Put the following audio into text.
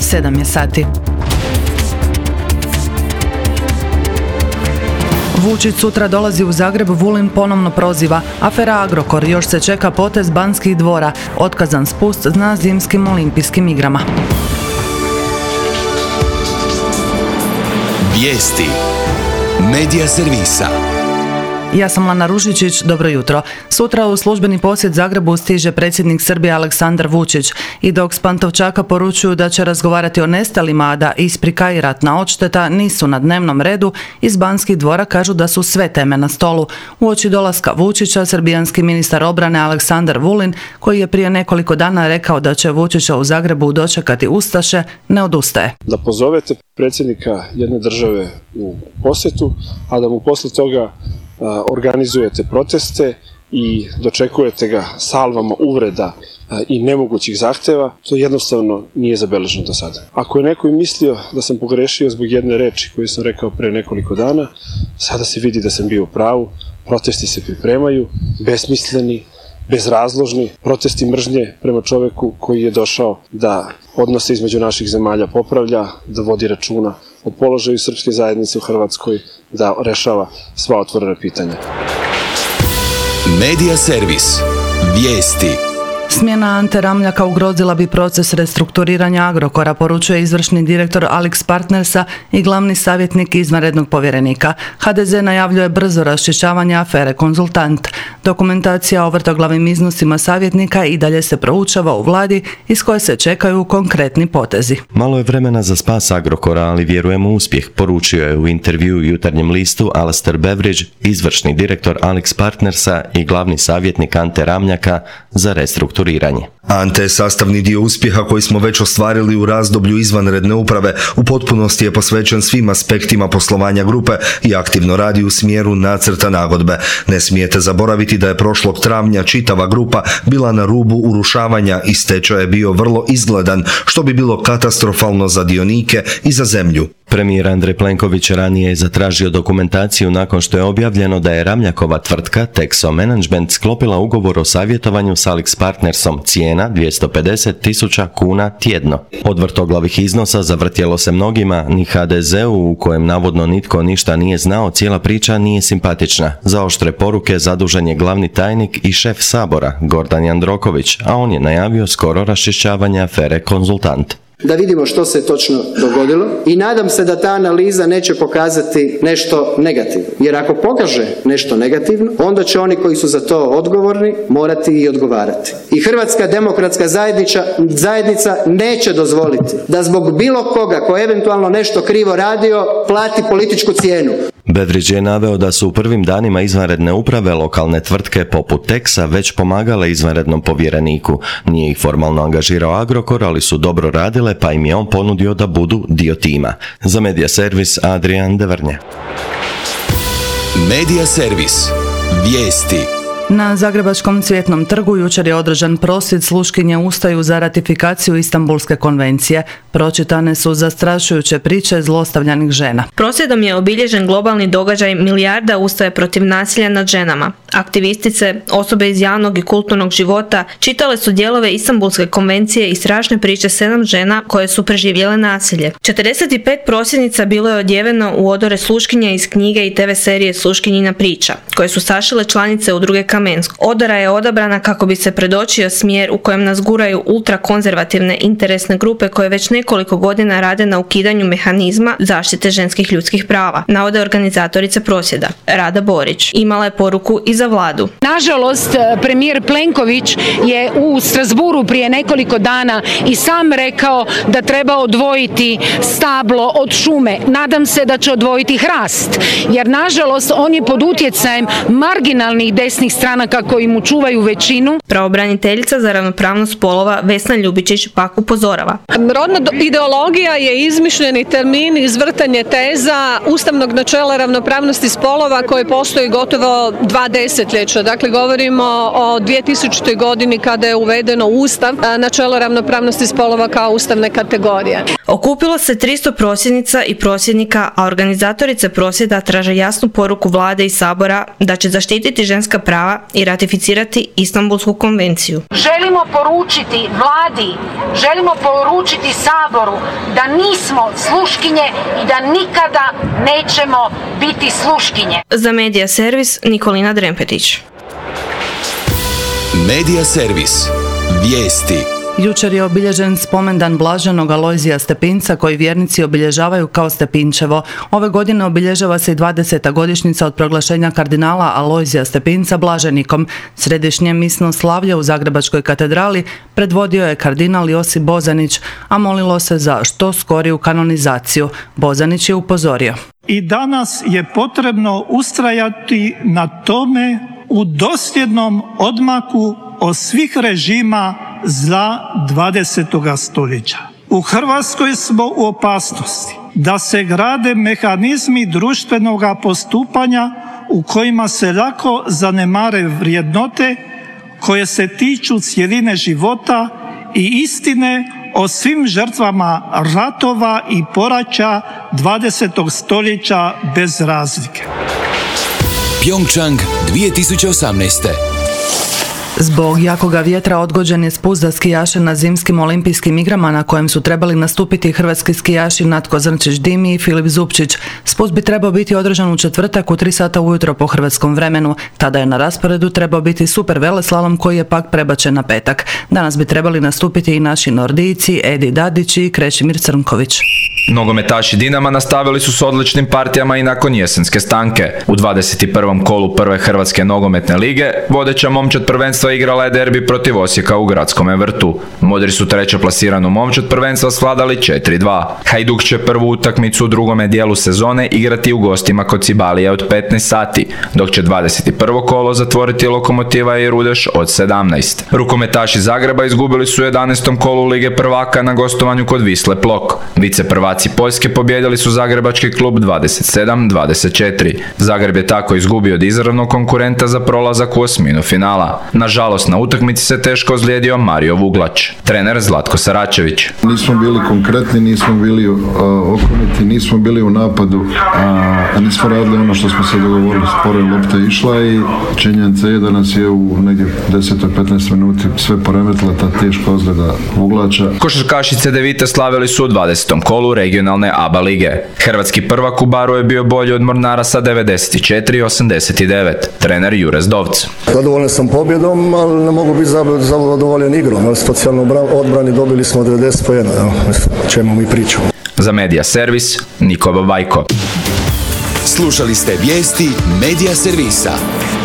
7 je sati. Vučić sutra dolazi u Zagreb, Vulin ponovno proziva. Afera Agrokor, još se čeka potez Banskih dvora. Otkazan spust na zimskim olimpijskim igrama. Vijesti Medija servisa. Ja sam Lana Ružičić, dobro jutro. Sutra u službeni posjet Zagrebu stiže predsjednik Srbije Aleksandar Vučić i dok s Pantovčaka poručuju da će razgovarati o nestalima, a da isprika i ratna odšteta nisu na dnevnom redu, iz Banskih dvora kažu da su sve teme na stolu. Uoči dolaska Vučića, srbijanski ministar obrane Aleksandar Vulin, koji je prije nekoliko dana rekao da će Vučića u Zagrebu dočekati ustaše, ne odustaje. Da pozovete predsjednika jedne države u posjetu, a da mu posle toga organizujete proteste i dočekujete ga salvama uvreda i nemogućih zahteva, to jednostavno nije zabeleženo do sada. Ako je neko i mislio da sam pogrešio zbog jedne reči koju sam rekao pre nekoliko dana, sada se vidi da sam bio u pravu. Protesti se pripremaju, besmisleni, bezrazložni, protesti mržnje prema čoveku koji je došao da odnose između naših zemalja popravlja, da vodi računa o položaju srpske zajednice u Hrvatskoj, da rešava sva otvorena pitanja. Medija servis. Vijesti. Smjena Ante Ramljaka ugrozila bi proces restrukturiranja Agrokora, poručuje izvršni direktor AlixPartnersa i glavni savjetnik izvanrednog povjerenika. HDZ najavljuje brzo raščišćavanje afere Konzultant. Dokumentacija o vrtoglavim iznosima savjetnika i dalje se proučava u vladi, iz koje se čekaju konkretni potezi. Malo je vremena za spas Agrokora, ali vjerujemo u uspjeh, poručio je u intervjuu u Jutarnjem listu Alastair Beveridge, izvršni direktor AlixPartnersa i glavni savjetnik Ante Ramljaka za restrukturiranje. Ante je sastavni dio uspjeha koji smo već ostvarili u razdoblju izvanredne uprave. U potpunosti je posvećen svim aspektima poslovanja grupe i aktivno radi u smjeru nacrta nagodbe. Ne smijete zaboraviti da je prošlog travnja čitava grupa bila na rubu urušavanja i stečaj je bio vrlo izgledan, što bi bilo katastrofalno za dionike i za zemlju. Premijer Andrej Plenković ranije je zatražio dokumentaciju nakon što je objavljeno da je Ramljakova tvrtka Texo Management sklopila ugovor o savjetovanju s AlixPartnersom, cijena 250.000 kuna tjedno. Od vrtoglavih iznosa zavrtjelo se mnogima, ni HDZ-u u kojem navodno nitko ništa nije znao, cijela priča nije simpatična. Za oštre poruke zadužen je glavni tajnik i šef Sabora, Gordan Jandroković, a on je najavio skoro raščišćavanje afere Konzultant. Da vidimo što se točno dogodilo i nadam se da ta analiza neće pokazati nešto negativno. Jer ako pokaže nešto negativno, onda će oni koji su za to odgovorni morati i odgovarati. I Hrvatska demokratska zajednica neće dozvoliti da zbog bilo koga ko eventualno nešto krivo radio plati političku cijenu. Beveridge je naveo da su u prvim danima izvanredne uprave lokalne tvrtke poput Texa već pomagale izvanrednom povjereniku. Nije ih formalno angažirao Agrokor, ali su dobro radile, pa im je on ponudio da budu dio tima. Za Medija servis Adrian Devrnje. Medija servis. Vijesti. Na Zagrebačkom Cvjetnom trgu jučer je održan prosvjed sluškinje ustaju za ratifikaciju Istanbulske konvencije. Pročitane su zastrašujuće priče zlostavljanih žena. Prosvjedom je obilježen globalni događaj Milijarda ustaje protiv nasilja nad ženama. Aktivistice, osobe iz javnog i kulturnog života čitale su dijelove Istanbulske konvencije i strašne priče 7 žena koje su preživjele nasilje. 45 prosvjednica bilo je odjeveno u odore sluškinja iz knjige i TV serije Sluškinjina priča, koje su sašile članice udruge Kamensko. Odora je odabrana kako bi se predočio smjer u kojem nas guraju ultrakonzervativne interesne grupe koje već nekoliko godina rade na ukidanju mehanizma zaštite ženskih ljudskih prava, navode organizatorice prosvjeda. Rada Borić imala je poruku i za vladu. Nažalost, premijer Plenković je u Strasburu prije nekoliko dana i sam rekao da treba odvojiti stablo od šume. Nadam se da će odvojiti hrast, jer nažalost on je pod utjecajem marginalnih desnih stranaka koji mu čuvaju većinu. Pravobraniteljica za ravnopravnost spolova Vesna Ljubičić pak upozorava. Rodna ideologija je izmišljeni termin, izvrtanje teza ustavnog načela ravnopravnosti spolova koje postoji gotovo 2 desetljeća. Dakle, govorimo o 2000. godini kada je uvedeno Ustav, načelo ravnopravnosti spolova kao ustavne kategorije. Okupilo se 300 prosvjednica i prosvjednika, a organizatorice prosvjeda traže jasnu poruku vlade i sabora da će zaštititi ženska prava prava i ratificirati Istanbulsku konvenciju. Želimo poručiti vladi, želimo poručiti Saboru da nismo sluškinje i da nikada nećemo biti sluškinje. Za Medija servis Nikolina Drempetić. Medija servis. Vijesti. Jučer je obilježen spomendan blaženog Alojzija Stepinca koji vjernici obilježavaju kao Stepinčevo. Ove godine obilježava se i 20. godišnjica od proglašenja kardinala Alojzija Stepinca blaženikom. Središnje misno slavlje u Zagrebačkoj katedrali predvodio je kardinal Josip Bozanić, a molilo se za što skoriju kanonizaciju. Bozanić je upozorio. I danas je potrebno ustrajati na tome u dosljednom odmaku od svih režima zla 20. stoljeća. U Hrvatskoj smo u opasnosti da se grade mehanizmi društvenog postupanja u kojima se lako zanemare vrijednote koje se tiču cjeline života i istine o svim žrtvama ratova i poraća 20. stoljeća bez razlike. Pyeongchang 2018. Zbog jakoga vjetra odgođen je spust za skijaše na zimskim olimpijskim igrama na kojem su trebali nastupiti hrvatski skijaši Natko Zrnčić-Dimi i Filip Zupčić. Spust bi trebao biti održan u četvrtak u 3 sata ujutro po hrvatskom vremenu. Tada je na rasporedu trebao biti super veleslalom koji je pak prebačen na petak. Danas bi trebali nastupiti i naši Nordijci Edi Dadić i Krešimir Crnković. Nogometaši Dinama nastavili su s odličnim partijama i nakon jesenske stanke. U 21. kolu prve Hrvatske nogometne lige vodeća momčad prvenstva igrala je derbi protiv Osijeka u Gradskome vrtu. Modri su trećeplasiranu momčad prvenstva svladali 4-2. Hajduk će prvu utakmicu u drugome dijelu sezone igrati u gostima kod Cibalije od 15 sati, dok će 21. kolo zatvoriti Lokomotiva i Rudeš od 17. Rukometaši Zagreba izgubili su u 11. kolu Lige prvaka na gostovanju kod Wisle Plok. Viceprvaci Poljske pobijedili su zagrebački klub 27-24. Zagreb je tako izgubio od izravnog konkurenta za prolazak u osminu finala. Nažalost, na utakmici se teško ozlijedio Mario Vuglač. Trener Zlatko Saračević. Nismo bili konkretni, nismo bili okomiti, nismo bili u napadu, a nismo radili ono što smo se dogovorili. Sporo je lopta išla i činjenica je da nas je u negdje 10-15 minuti sve poremetila ta teška ozljeda Vuglača. Košarkaši Cedevite slavili su u 20. kolu regionalne ABA lige. Hrvatski prvak u Baru je bio bolji od Mornara sa 94-89. Trener Jure Zdovc. Zadovoljan sam pobjedom, ali ne mogu biti zadovoljan igrom. Specijalno odbrani dobili smo 90 poena. O čemu mi pričamo. Za Medija servis Niko Babajko. Slušali ste vijesti Medija servisa.